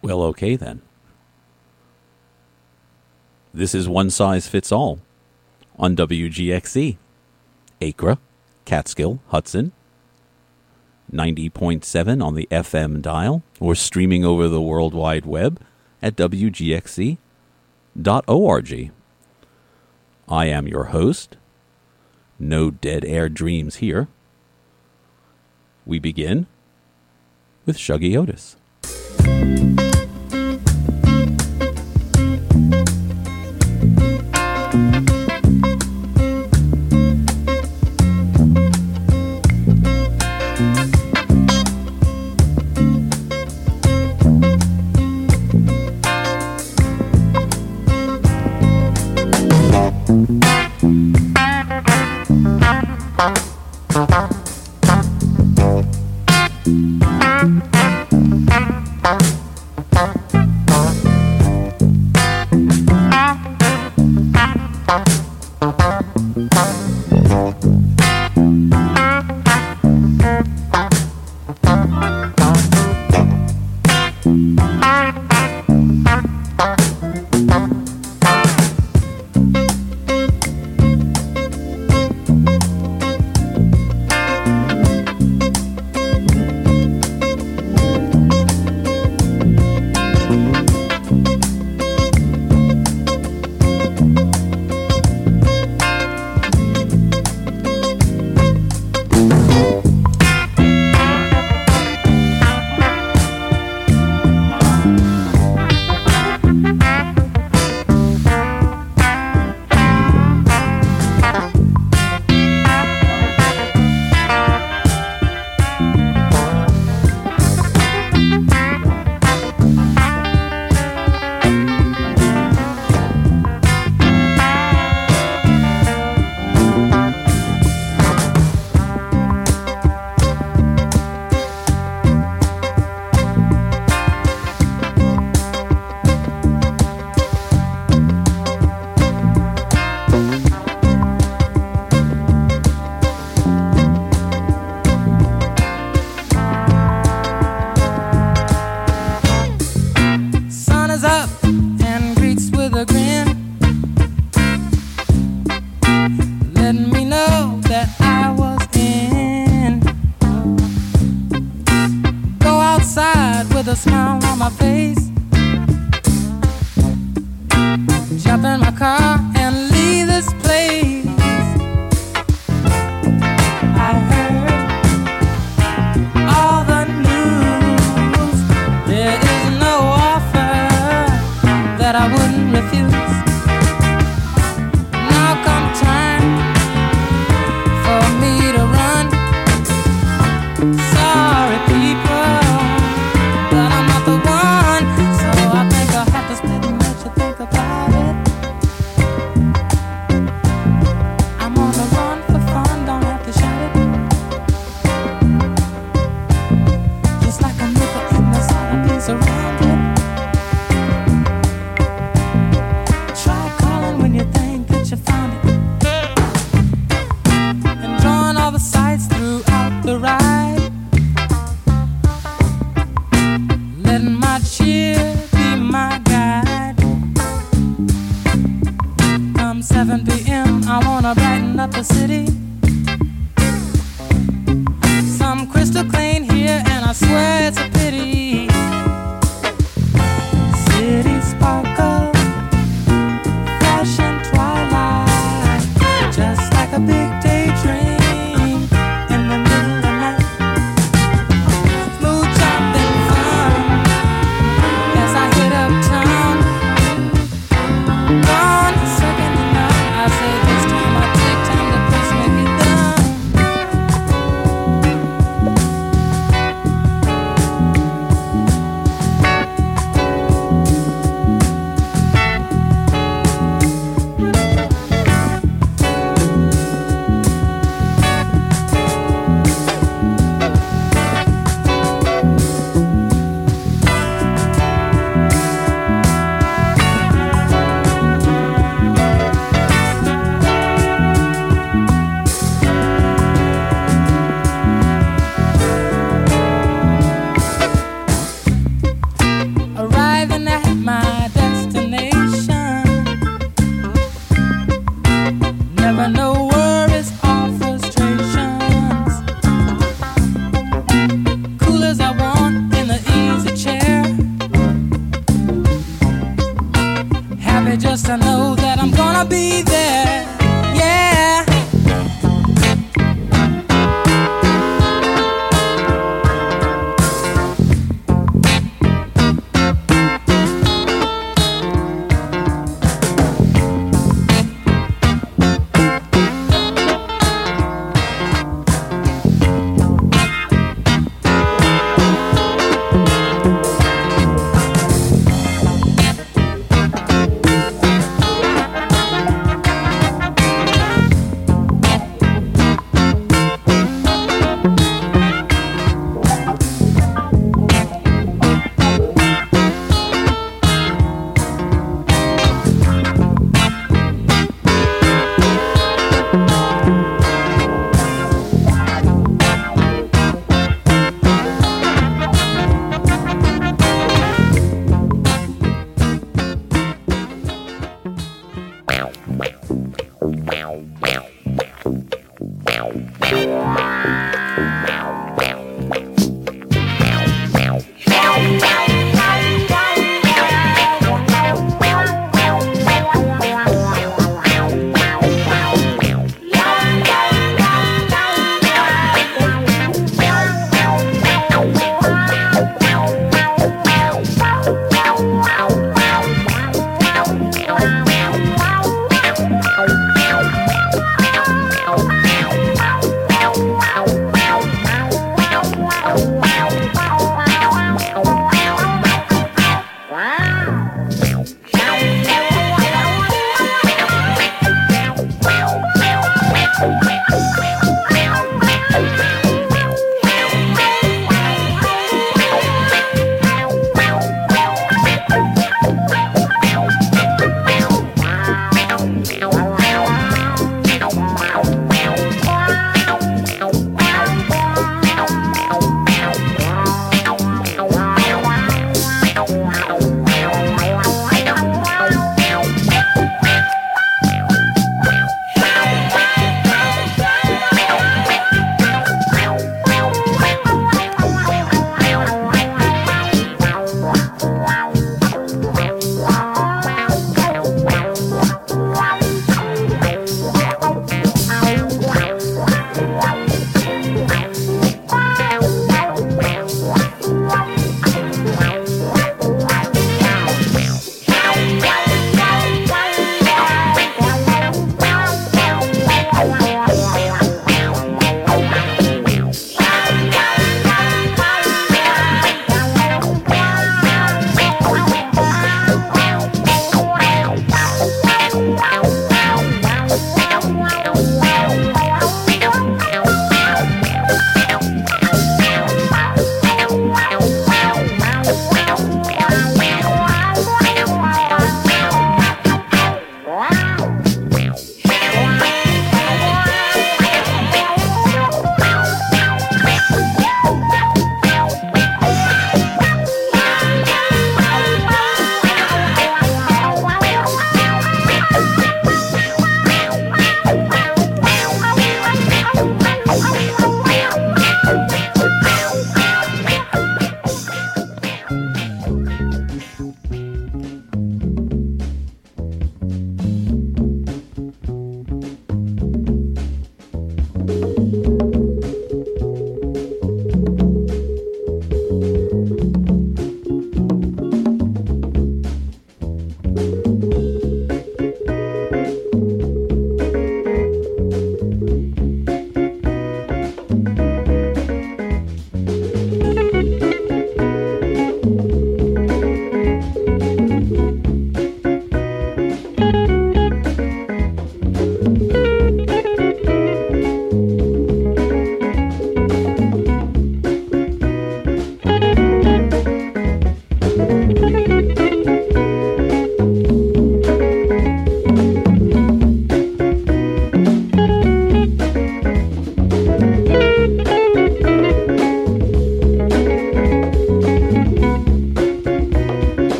Well, okay then. This is One Size Fits All on WGXE, Acra, Catskill, Hudson, 90.7 on the FM dial, or streaming over the World Wide Web at WGXE.org. I am your host. No dead air dreams here. We begin with Shuggy Otis.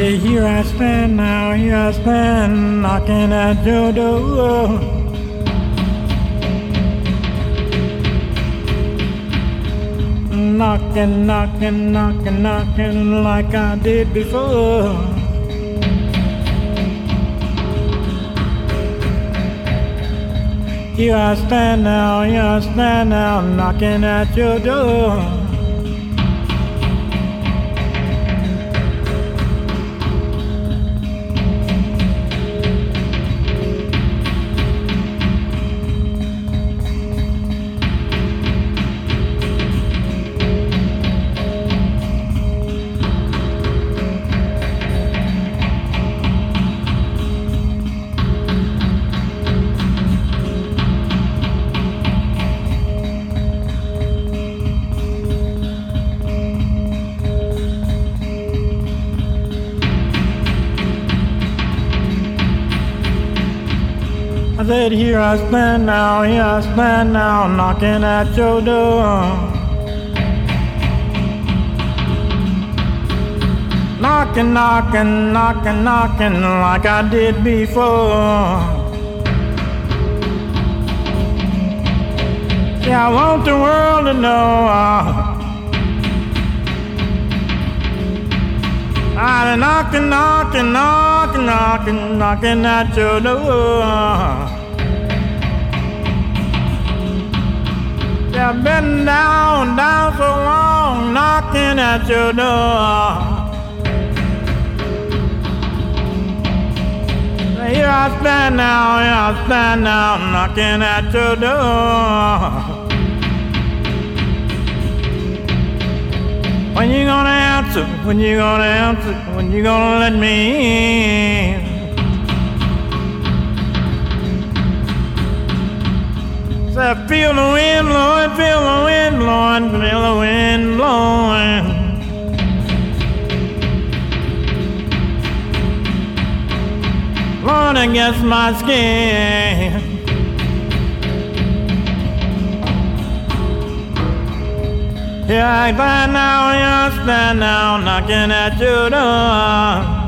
say, here I stand now, here I stand, knocking at your door. Knocking, knocking, knocking, knocking like I did before. Here I stand now, knocking at your door. I said, here I stand now, knocking at your door. Knocking, knocking, knocking, knocking like I did before. Yeah, I want the world to know I'm knocking, knocking, knocking, knocking, knocking at your door. Yeah, I've been down so long, knocking at your door. Here I stand now, knocking at your door. When you gonna answer? When you gonna answer? When you gonna let me in? So I feel the wind blowing, feel the wind blowing, feel the wind blowing. Blowing against my skin. Yeah, I stand now, knocking at your door.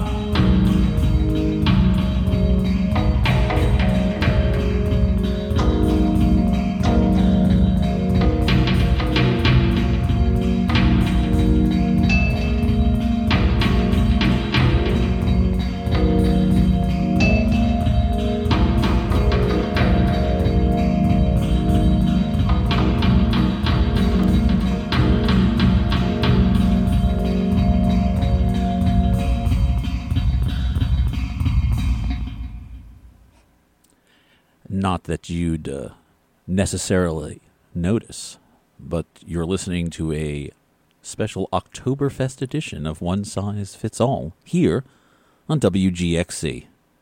Not that you'd necessarily notice, but you're listening to a special Oktoberfest edition of One Size Fits All here on WGXC.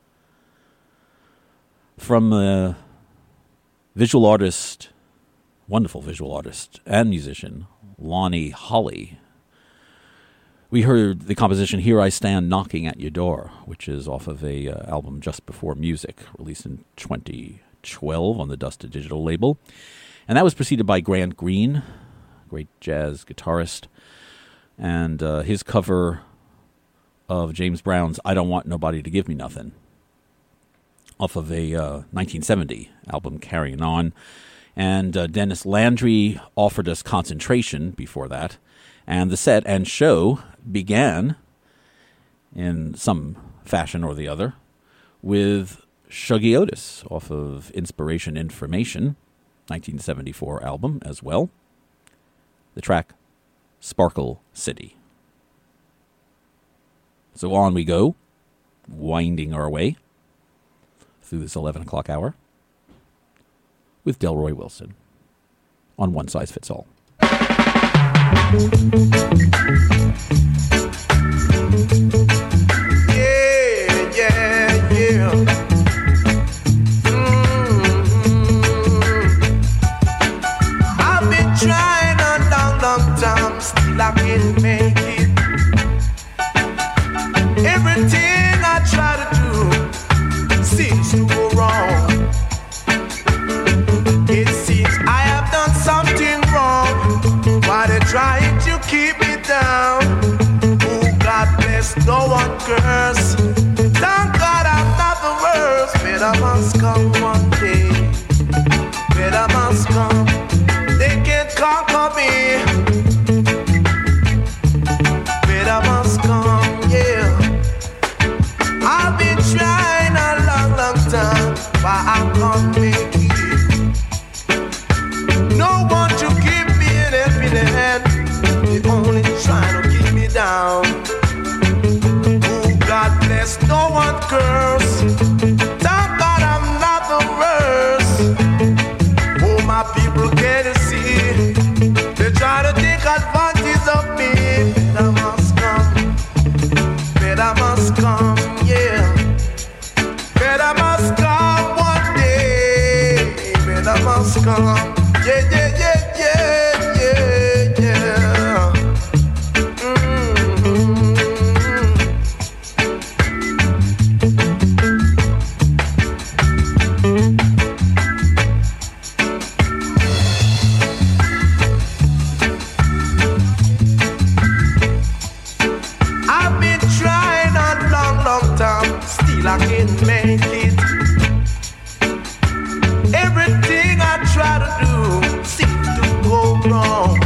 From visual artist, wonderful visual artist and musician, Lonnie Holley, we heard the composition Here I Stand Knocking at Your Door, which is off of a album Just Before Music, released in 2012 on the Dust to Digital label. And that was preceded by Grant Green, great jazz guitarist, and his cover of James Brown's I Don't Want Nobody to Give Me Nothing, off of a 1970 album, Carrying On. And Dennis Landry offered us Concentration before that. And the set and show began, in some fashion or the other, with Shuggie Otis off of Inspiration Information, 1974 album as well. The track, Sparkle City. So on we go, winding our way through this 11 o'clock hour with Delroy Wilson on One Size Fits All. I've been trying a long time, still I can't make it. Everything I try to do seems to go wrong. It seems I have done something wrong. Why they trying to keep me down? Oh, God bless no one curse. Thank God I'm not the worst. Better must come one day. Better must come. They can't conquer me. Better must come, yeah. I've been trying a long, long time, but I can't make it. No one to give me an helping hand. They only trying to keep me down. Oh, God bless, no one curse. Thank God I'm not the worst. Oh, my people can't see. They try to take advantage of me. Better must come. Better must come, yeah. Better must come one day. Better must come. Yeah, yeah, yeah, yeah, yeah, yeah. I've been trying a long, long time, still I can't make it. Everything I try to do seems to go wrong.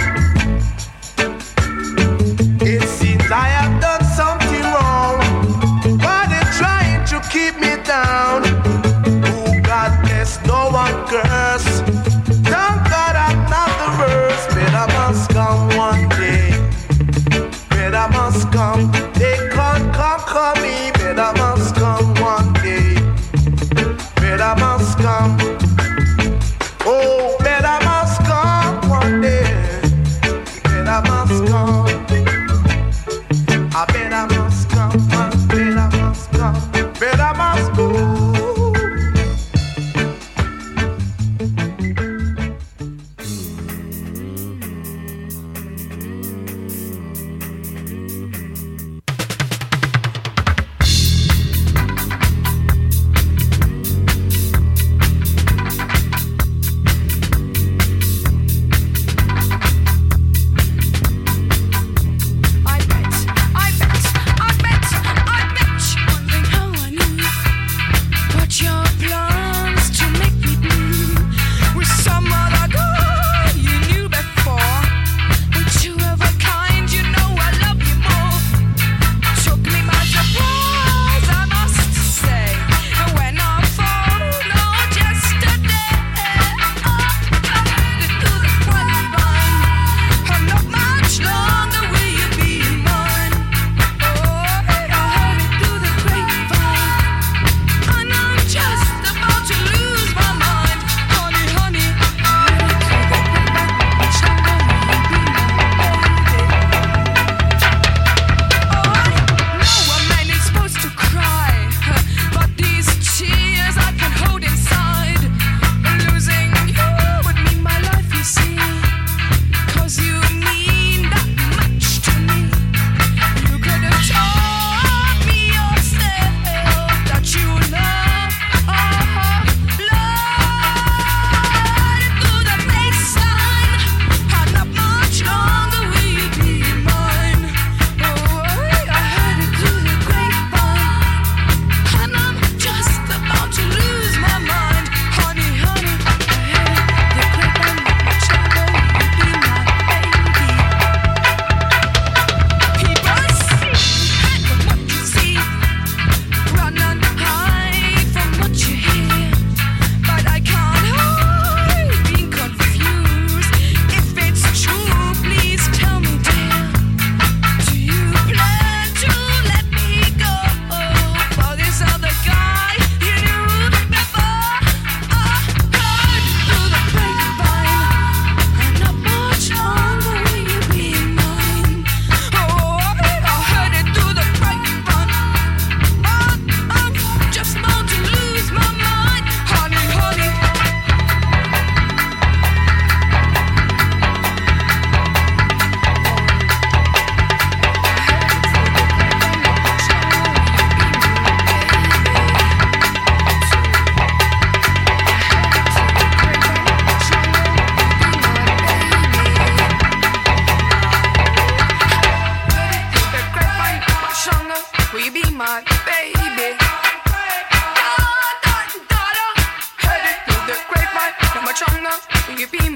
It seems I have done something wrong, but they're trying to keep me down. Oh, God bless, no one curse. Thank God I'm not the worst. Better must come one day. Better must come. They can't conquer me. Better must come one day. Better must come. Oh, better must come one day. Better must come. I better must come. Better must come. Better must go.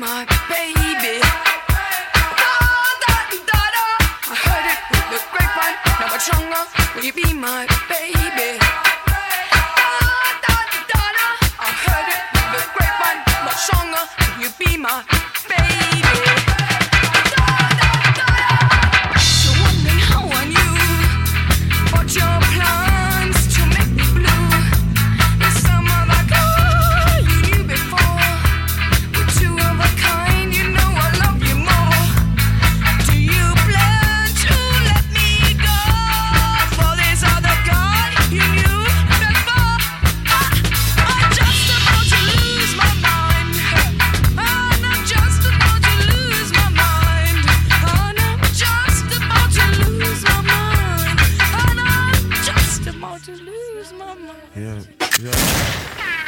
my baby? Da-da-da-da. I heard it with the grapevine. Now much longer will you be my baby? Da-da-da-da. I heard it with the grapevine. Much longer will you be my baby? Da-da-da-da. You're wondering how I knew about your plans to make me blue. It's some other girl you knew before. We're two of a kind, you know I love you more. Do you plan to let me go for this other guy you knew before? I'm just about to lose my mind. And I'm just about to lose my mind. And I'm just about to lose my mind. And I'm just about to lose my mind. Yeah.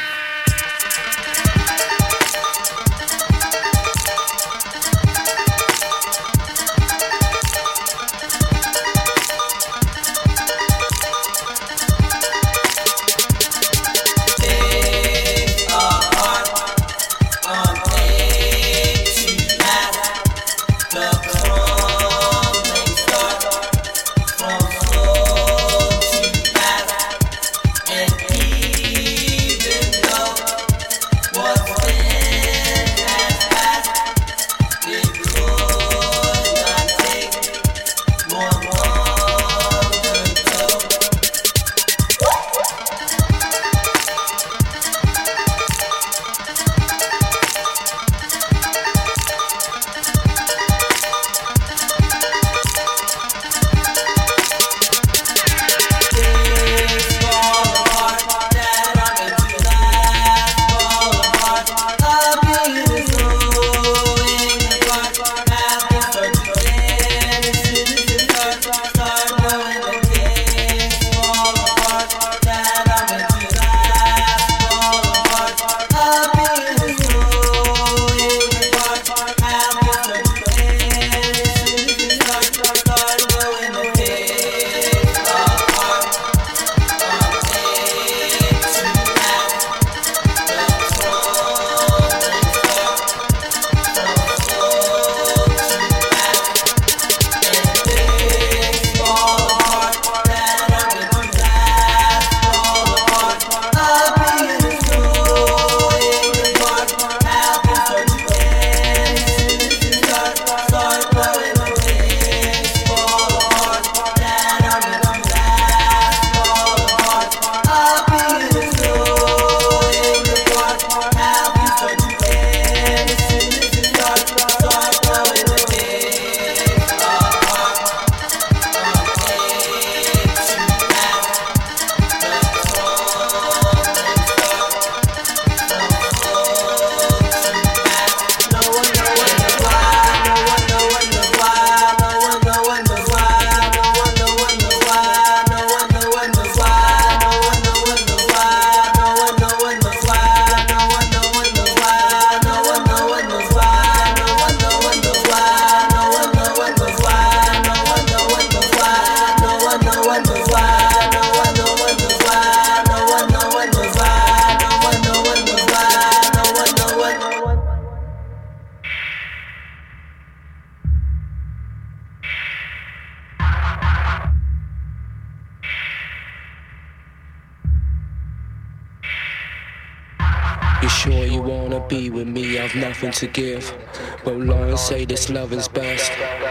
You sure you wanna be with me? I've nothing to give. Won't lie and say this loving's best.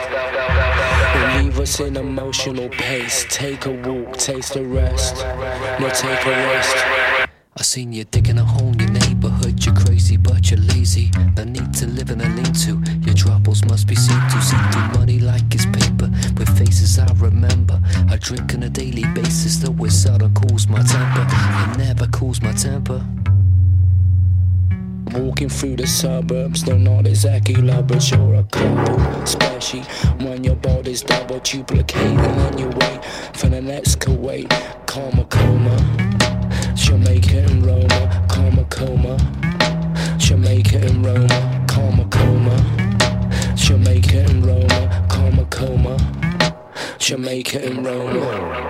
Will leave us in emotional pace. Take a walk, taste a rest. No, take a rest. I seen you digging a hole in your neighborhood. You're crazy, but you're lazy. No need to live in a lean-to. Your troubles must be seen to. See through money like it's paper, with faces I remember. I drink on a daily basis, though it seldom cools my temper. It never cools my temper. Walking through the suburbs, no, not exactly love, but you're a couple. Especially when your body's double duplicating and you wait for the next Kuwait. Karma coma, Jamaica and Roma. Karma coma, Jamaica and Roma. Karma coma, Jamaica and Roma. Karma coma, Jamaica and Roma.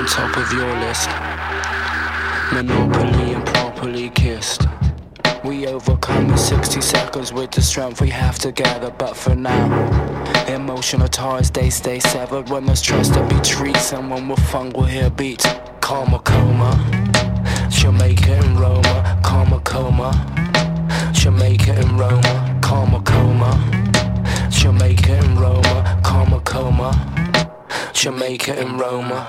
on top of your list. Monopoly and properly kissed. We overcome in 60 seconds with the strength we have together. But for now, emotional ties, they stay severed. When there's trust to be treated, someone with fun will hear beats. Karma coma, Jamaica and Roma. Karma coma, Jamaica and Roma. Karma coma, Jamaica and Roma. Karma coma, Jamaica and Roma.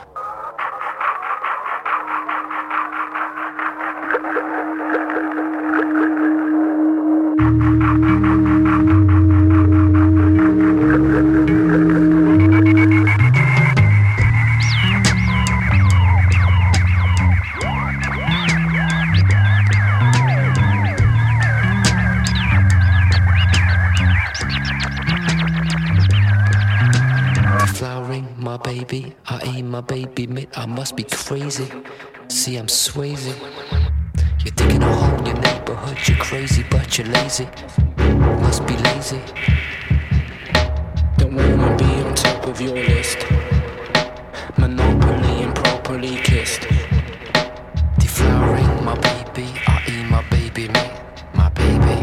Baby, I ain't my baby, mate, I must be crazy. See, I'm Swayze. You're digging a hole in your neighborhood, you're crazy, but you're lazy. Must be lazy. Don't wanna be on top of your list. Monopoly and properly kissed. Deflowering my baby, I ain't my baby, mate, my baby.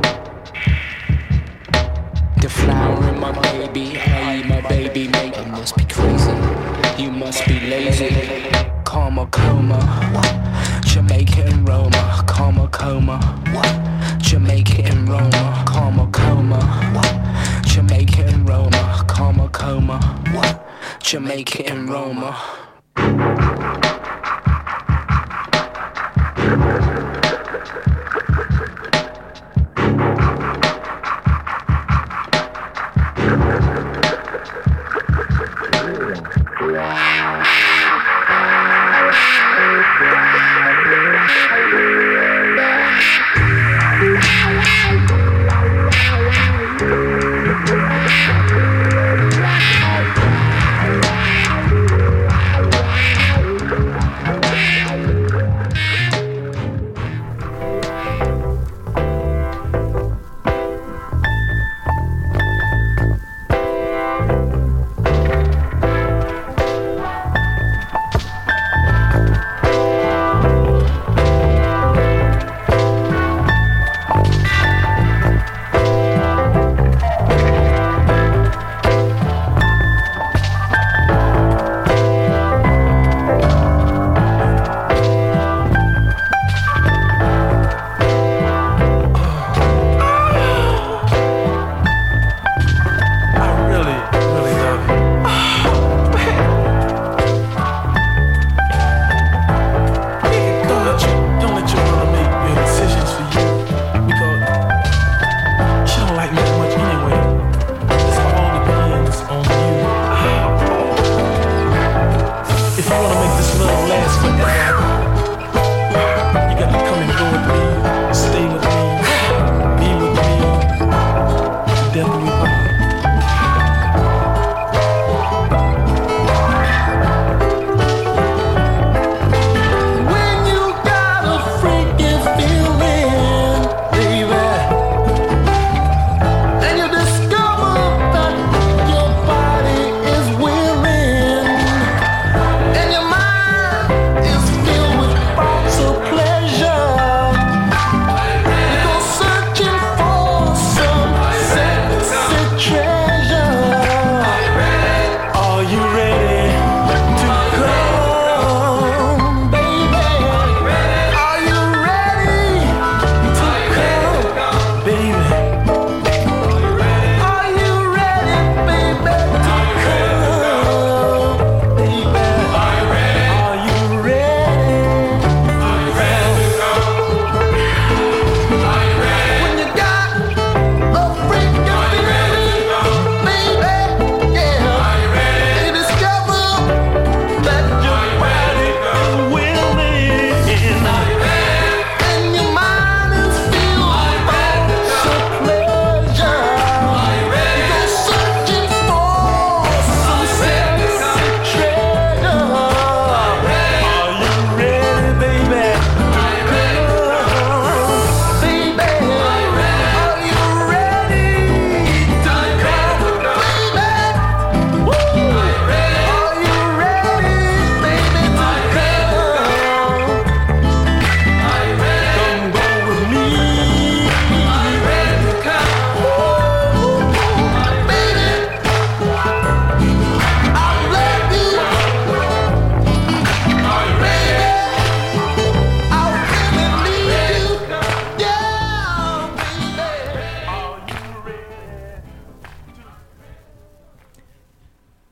Deflowering my baby, I ain't my baby, mate. I must be crazy. You must be lazy. Karma coma, Jamaica and Roma. Karma coma, Jamaica and Roma. Karma coma, Jamaica and Roma. Karma coma, Jamaica and Roma.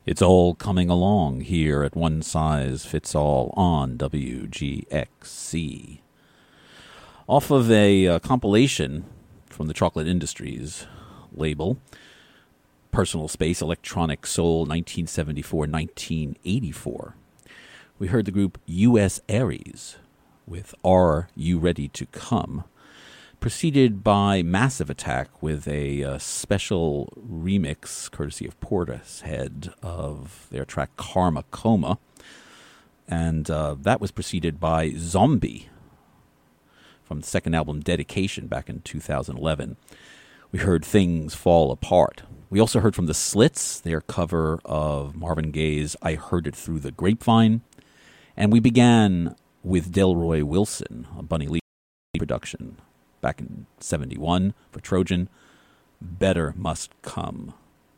It's all coming along here at One Size Fits All on WGXC. Off of a compilation from the Chocolate Industries label, Personal Space Electronic Soul 1974-1984. We heard the group U.S. Aries with Are You Ready to Come, preceded by Massive Attack with a special remix, courtesy of Portishead, of their track Karma Coma. And that was preceded by Zombie from the second album Dedication back in 2011. We heard Things Fall Apart. We also heard from the Slits, their cover of Marvin Gaye's I Heard It Through the Grapevine. And we began with Delroy Wilson, a Bunny Lee production back in 71 for Trojan, Better Must Come.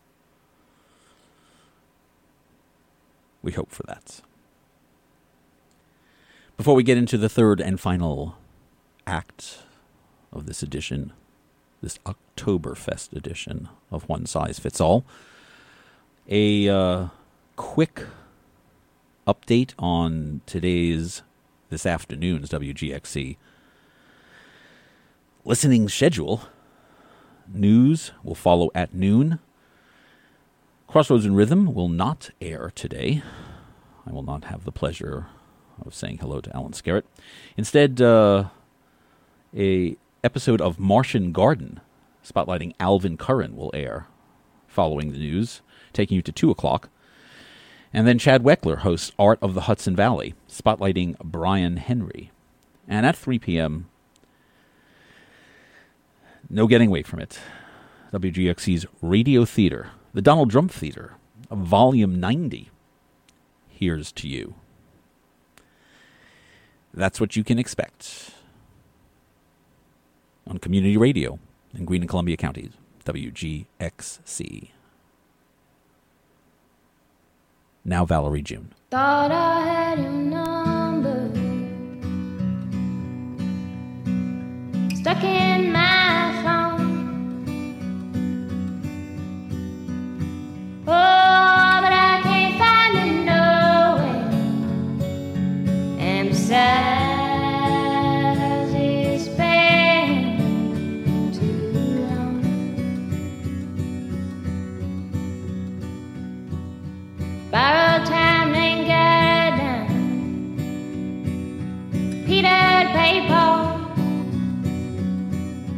We hope for that. Before we get into the third and final act of this edition, this Oktoberfest edition of One Size Fits All, a quick update on this afternoon's WGXC listening schedule. News will follow at noon. Crossroads and Rhythm will not air today. I will not have the pleasure of saying hello to Alan Scarrett. Instead, a episode of Martian Garden, spotlighting Alvin Curran, will air following the news, taking you to 2 o'clock. And then Chad Weckler hosts Art of the Hudson Valley, spotlighting Brian Henry. And at 3 p.m., no getting away from it, WGXC's Radio Theater, the Donald Trump Theater, Volume 90, Here's to You. That's what you can expect on community radio in Greene and Columbia counties, WGXC. Now Valerie June. Thought I had your number stuck in my phone. Oh, but I can't find it nowhere. And besides, it's been too long. Borrowed time ain't got it done. Peter paper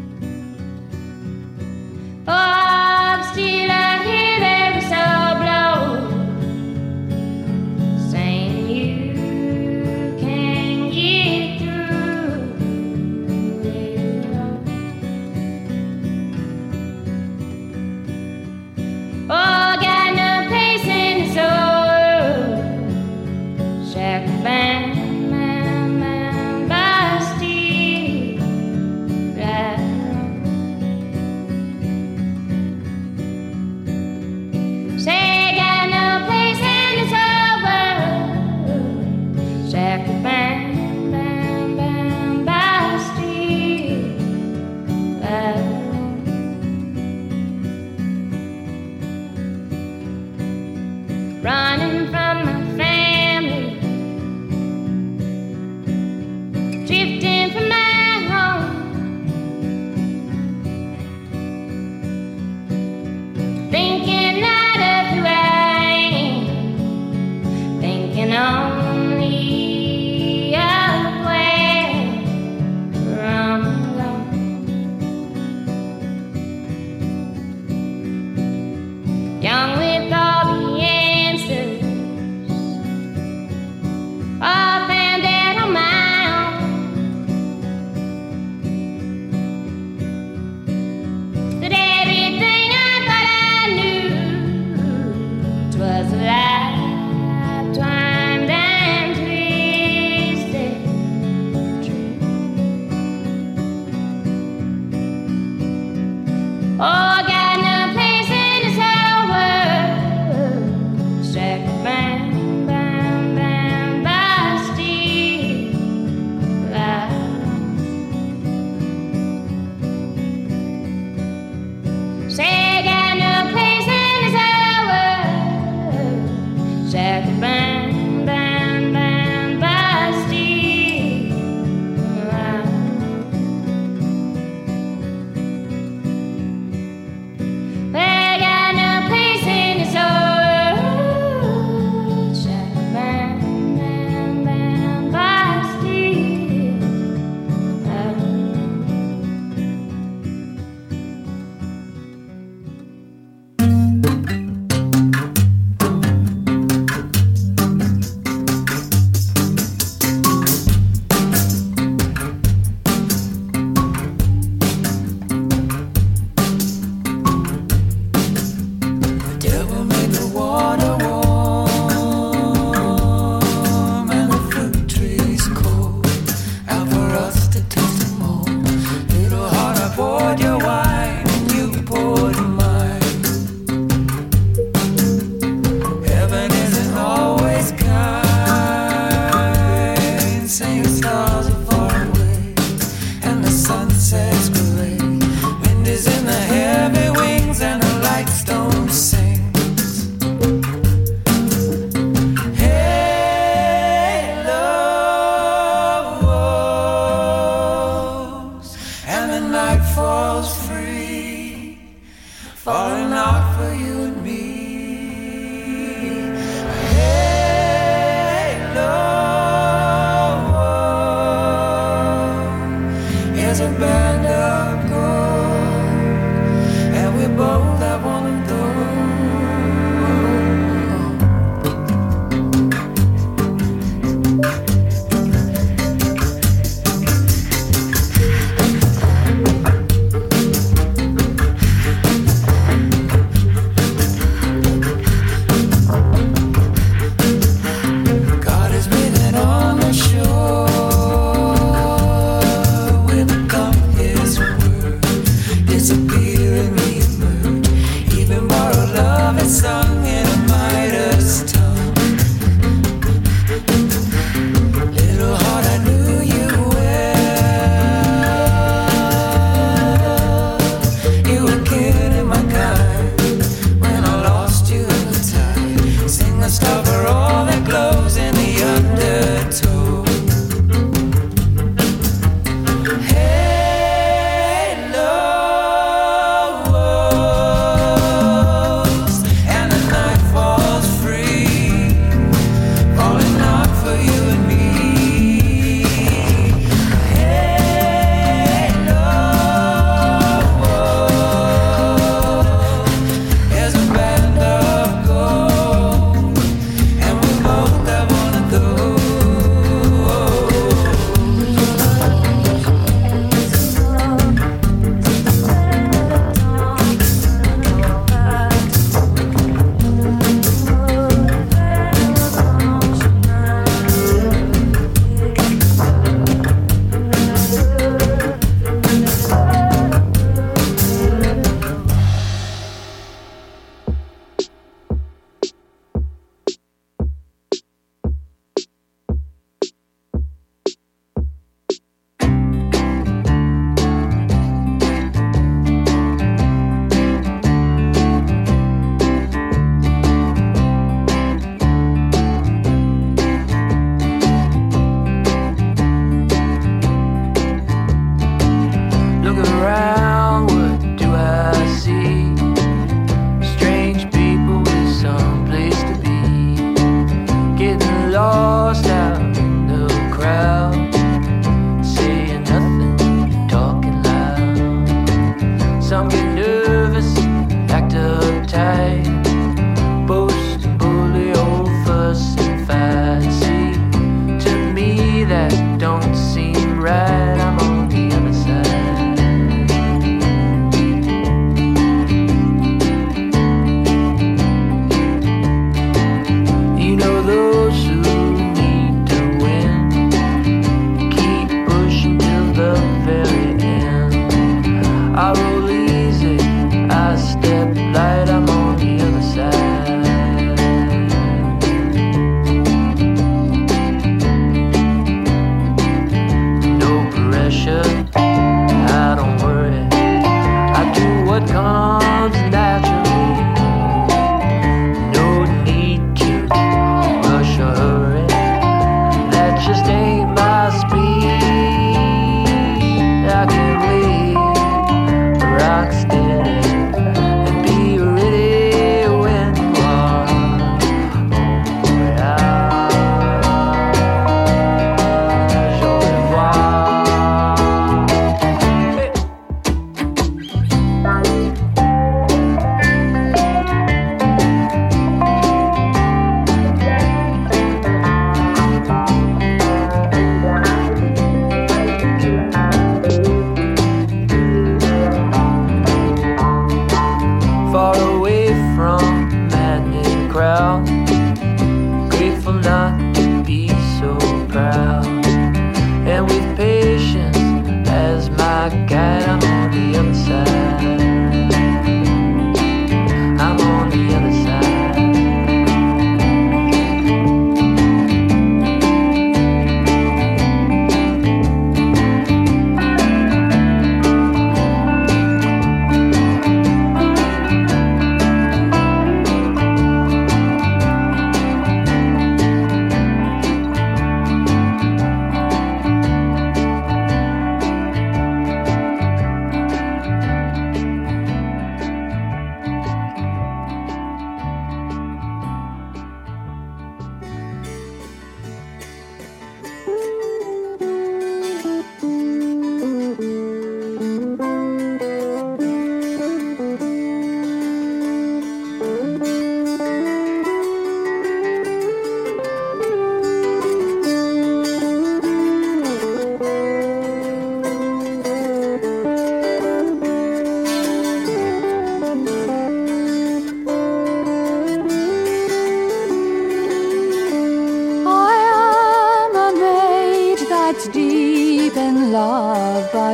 falling out for you and me. Hey, love, here's a band of gold, and we both have one of those. Sung in a Midas tongue. Little heart, I knew you well. You were kidding my kind when I lost you in the tide. Sing the star for all that glows in the undertow.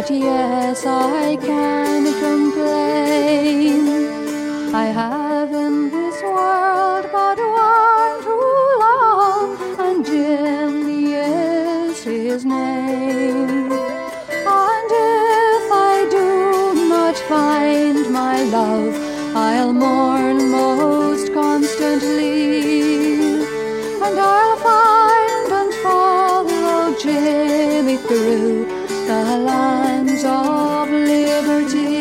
But yes, I can complain. I have in this world but one true love, and Jimmy is his name. And if I do not find my love, I'll mourn most constantly, and I'll find and follow Jimmy through the lands of liberty.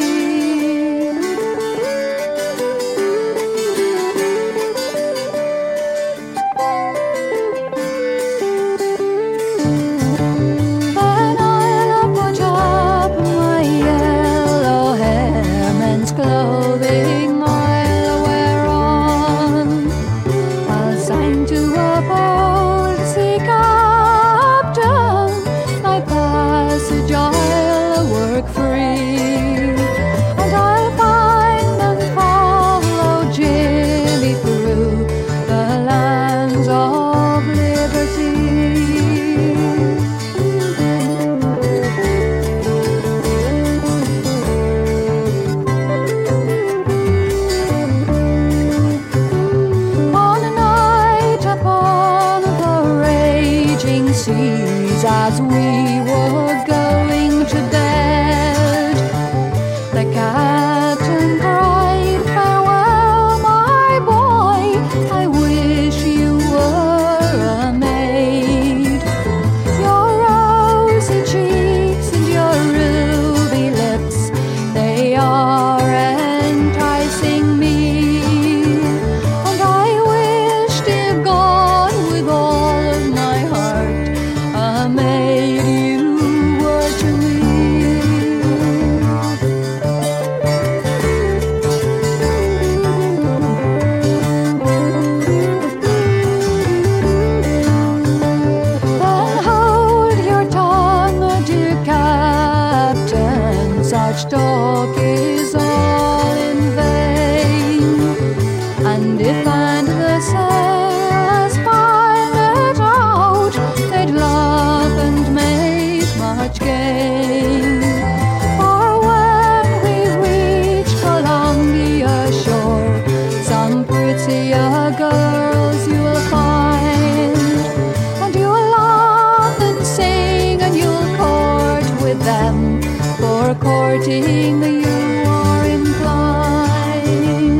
Then I'll put up my yellow hair, men's clothing I'll wear on. I'll sign to a bold sea captain, my passage I'll work free, and I'll find and follow Jimmy through the lands of liberty. On a night upon the raging seas, as we were going to bed, the captain cried, "Farewell, my boy, I wish you were a maid. Your rosy cheeks and your ruby lips, they are enticing me, and I wish, dear God, with all of my heart, a maid you were to me." Then hold your tongue, dear captain, such talk is all in vain. And if and the sailors find it out, they'd laugh and make much gain. For when we reach Columbia shore, some prettier girls you'll find, and you'll laugh and sing, and you'll court with them. For courting you are inclined.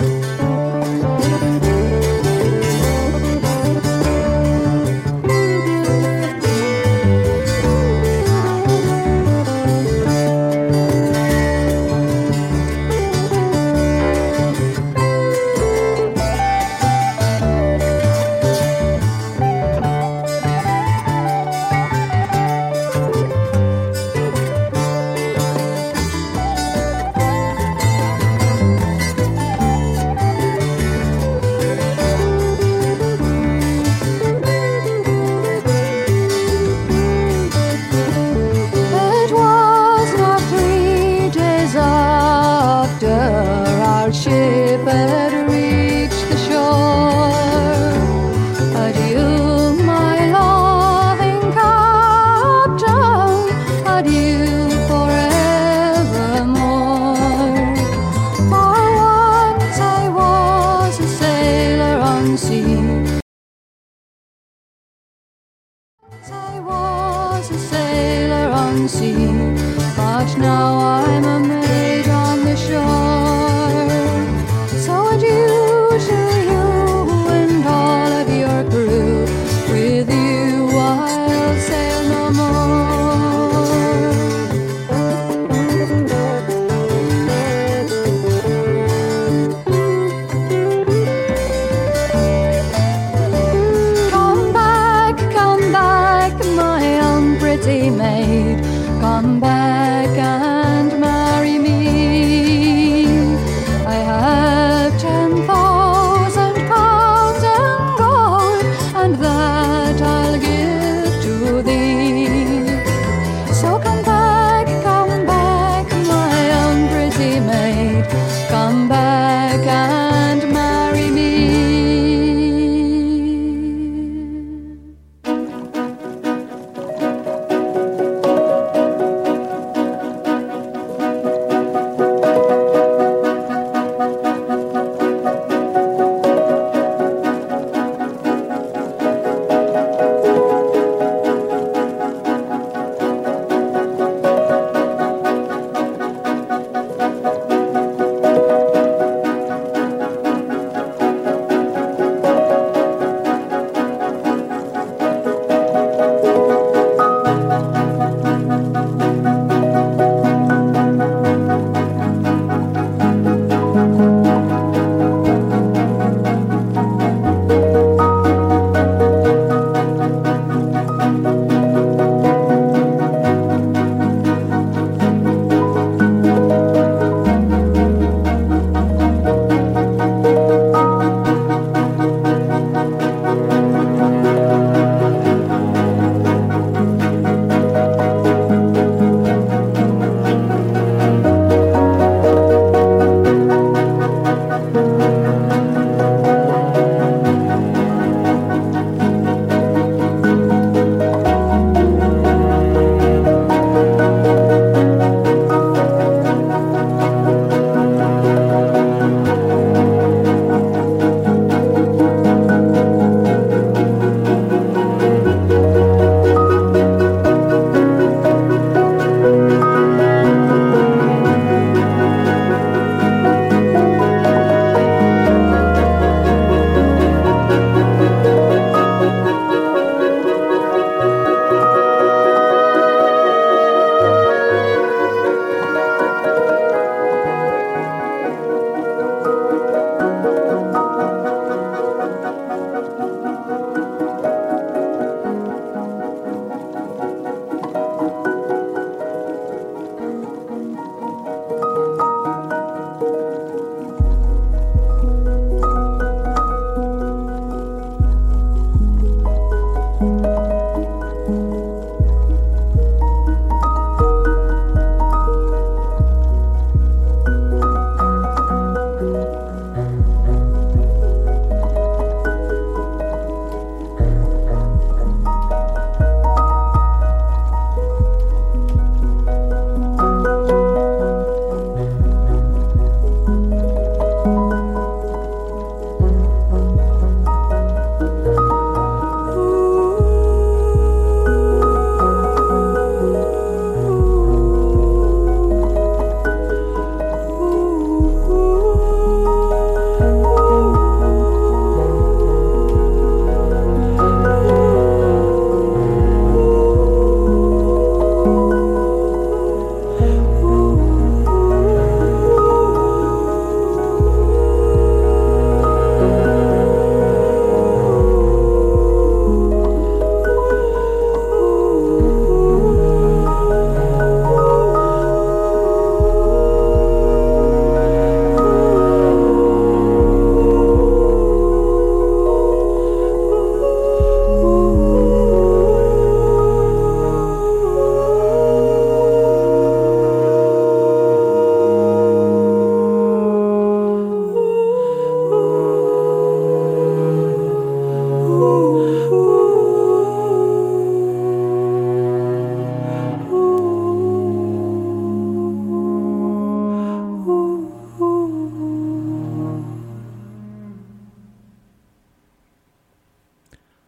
It was not 3 days after our ship had reached the shore. Adieu, my loving captain, adieu forevermore. For once I was a sailor on sea, I was a sailor on sea, but now I'm a maid on the shore. So adieu to you and all of your crew, with you I'll sail no more. Come back, my own pretty maid, come back and marry me. I have 10,000 pounds in gold, and that I'll give to thee. So come back, my own pretty maid, come back and marry me.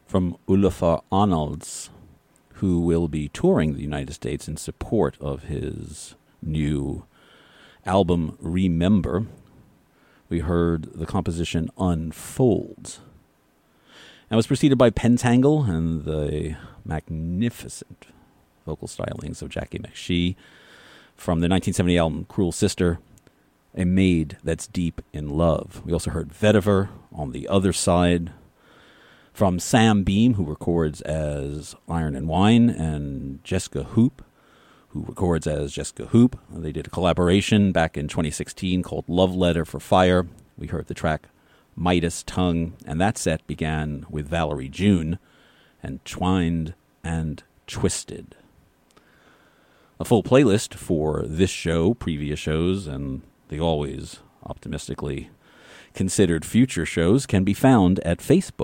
from Olafur Arnalds, who will be touring the United States in support of his new album, Remember. We heard the composition Unfolds. And was preceded by Pentangle and the magnificent vocal stylings of Jackie McShee from the 1970 album Cruel Sister, A Maid That's Deep in Love. We also heard Vetiver, On the Other Side, from Sam Beam, who records as Iron and Wine, and Jessica Hoop, who records as Jessica Hoop. They did a collaboration back in 2016 called Love Letter for Fire. We heard the track Midas Tongue, and that set began with Valerie June and Twined and Twisted. A full playlist for this show, previous shows, and the always optimistically considered future shows can be found at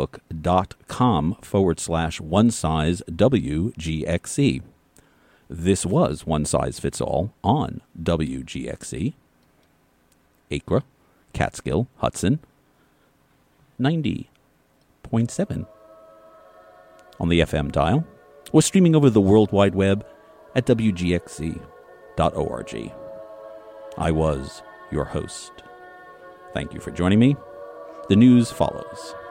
facebook.com/OneSizeWGXC. This was One Size Fits All on WGXC, Acre, Catskill, Hudson, 90.7 on the FM dial, or streaming over the World Wide Web at WGXC.org. I was your host. Thank you for joining me. The news follows.